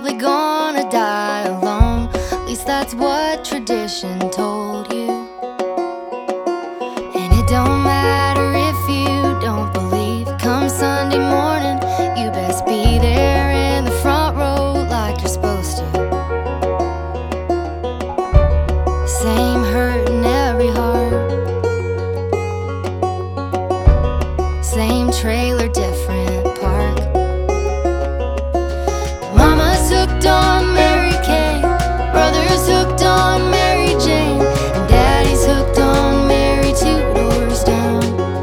probably gonna die alone. At least that's what tradition told you. And it don't matter if you don't believe. Come Sunday morning, you best be there in the front row like you're supposed to. Same hurt in every heart, same trailer, different park. Mama's hooked on Mary Kay, brother's hooked on Mary Jane, and daddy's hooked on Mary two doors down.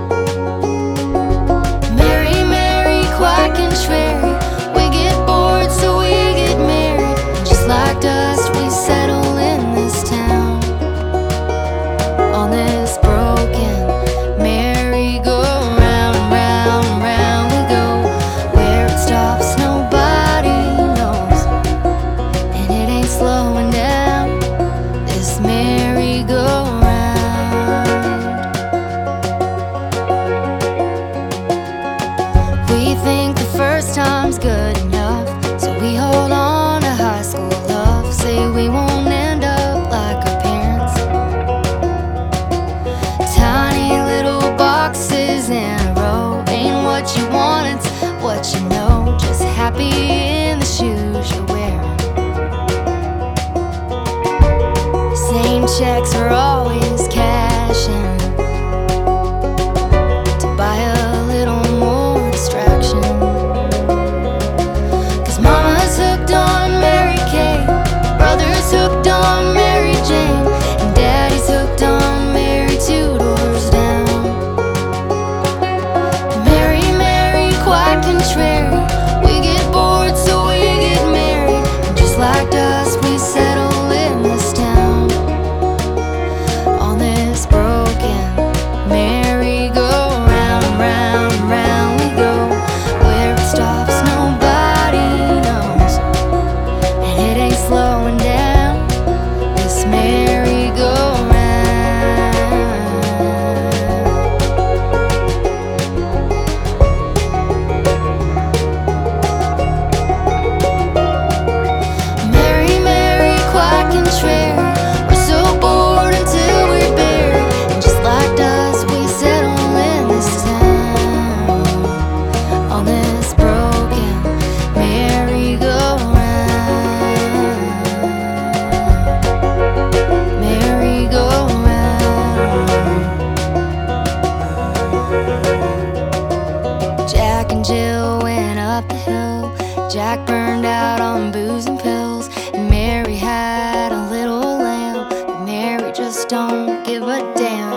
Mary, Mary, quack and Sherry, we get bored so we get married, and just like dust we settle in this town. On this broken merry-go-round, round, round we go. Where it stops nobody knows, and it ain't slowing down, this merry-go-round. We think the first time's good enough, so we hold on to high school love. Say we won't end up like our parents, tiny little boxes in a row. Ain't what you want, it's what you know. Just happy in the shoes you're wearing. Same checks are always cashing to buy a little more distraction. 'Cause mama's hooked on Mary Kay, brother's hooked on Mary Jane, and daddy's hooked on Mary two doors down. Mary, Mary, quack and Sherry, we get bored so we get married, and just like dust we settle in this town. On this broken merry-go-round, round, round we go. Where it stops nobody knows, and it ain't slowing down, this merry-go-round. Mary, Mary, quack and Sherry, we're so bored until we're buried, and just like dust we settle in this town. On this broken merry-go-round, merry-go-round. Jack and Jill went up the hill. Jack burned out on booze and pills, and Mary had a little lamb, but Mary just don't give a damn.